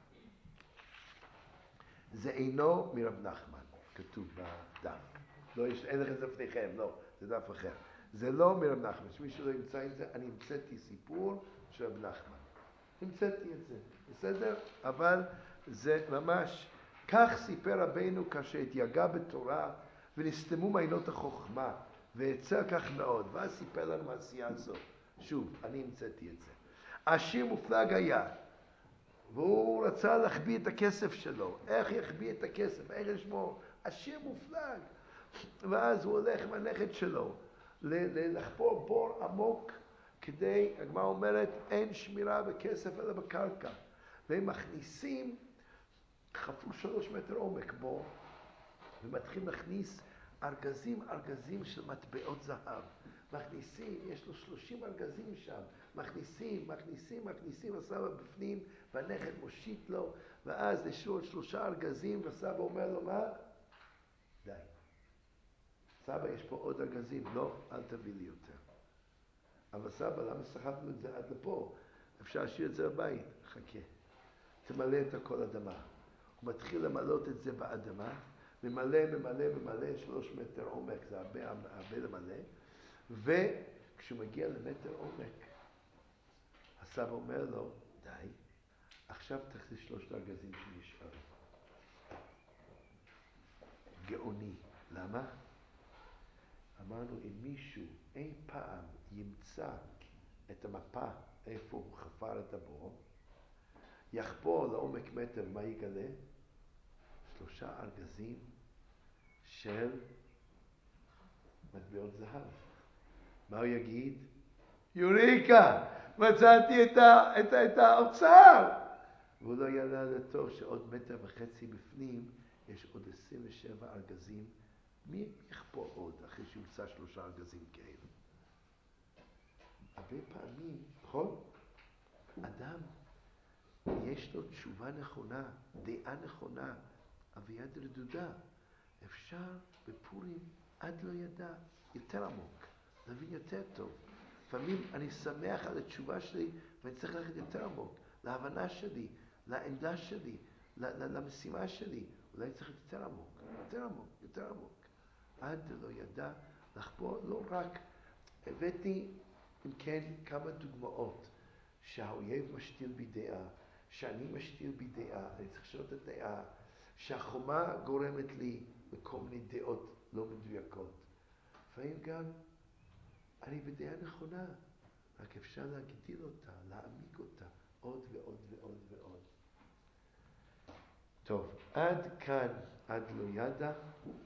זה אינו מרב נחמן, כתוב בדף. לא, יש, אין לך את זה לפניכם, לא, זה דף אחר. זה לא מרב נחמן, שמישהו לא ימצא את זה, אני המצאתי סיפור של רב נחמן. המצאתי את זה, בסדר? אבל זה ממש, כך סיפר רבינו כאשר התייגע בתורה ונסתמו מעיינות החוכמה, והצר כך מאוד, ואז סיפר לנו מעשייה הזאת. שוב, אני המצאתי את זה. עשיר מופלג היה, והוא רצה להחביא את הכסף שלו. איך יחביא את הכסף? איך לשמור? עשיר מופלג. ואז הוא הולך עם הנכד שלו לחפור בור עמוק כדי, הגמרא אומרת, אין שמירה בכסף אלא בקרקע. והם מכניסים, חפרו שלוש מטר עומק בור, ומתחילים להכניס ארגזים, ארגזים של מטבעות זהב. מכניסים, יש לו שלושים ארגזים שם, מכניסים, מכניסים, מכניסים, הסבא בפנים, והנכד מושיט לו, ואז יש עוד שלושה ארגזים, והסבא אומר לו, מה? די. סבא, יש פה עוד ארגזים, לא, אל תביא לי יותר. אבל סבא, למה סחבנו את זה עד לפה? אפשר להשאיר את זה בבית, חכה. תמלא את הכל אדמה. הוא מתחיל למלות את זה באדמה, ממלא, ממלא, ממלא, שלוש מטר עומק, זה הרבה, הרבה למלא, וכשהוא מגיע למטר עומק, הסבא אומר לו, די, עכשיו תכניס שלושת הארגזים שנשארים. גאוני. למה? אמרנו, אם מישהו אי פעם ימצא את המפה איפה הוא חפר את הבור, יחפור לעומק מטר, מה יגלה? שלושה ארגזים של מטבעות זהב. מה הוא יגיד? יוריקה, מצאתי את, ה, את, ה, את האוצר. והוא לא ידע לתוך שעוד מטר וחצי בפנים יש עוד עשרים ושבע ארגזים. מי יכפור עוד אחרי שימצא שלושה ארגזים כאלה? הרבה פעמים, נכון? אדם, יש לו תשובה נכונה, דעה נכונה, אבל יד רדודה. אפשר בפורים עד לא ידע, יותר עמוק, להבין יותר טוב. לפעמים אני שמח על התשובה שלי, ואני צריך ללכת יותר עמוק, להבנה שלי, לעמדה שלי, למשימה שלי. אולי צריך יותר עמוק, יותר עמוק, יותר עמוק. עד לא ידע לחפור, לא רק, הבאתי, אם כן, כמה דוגמאות, שהאויב משתיל בי דעה, שאני משתיל בי דעה, אני צריך לשנות את דעה, שהחומה גורמת לי לכל מיני דעות לא מדויקות. לפעמים גם אני בדעה נכונה, רק אפשר להגדיל אותה, להעמיק אותה, עוד ועוד ועוד ועוד. טוב, עד כאן, עד לא ידע.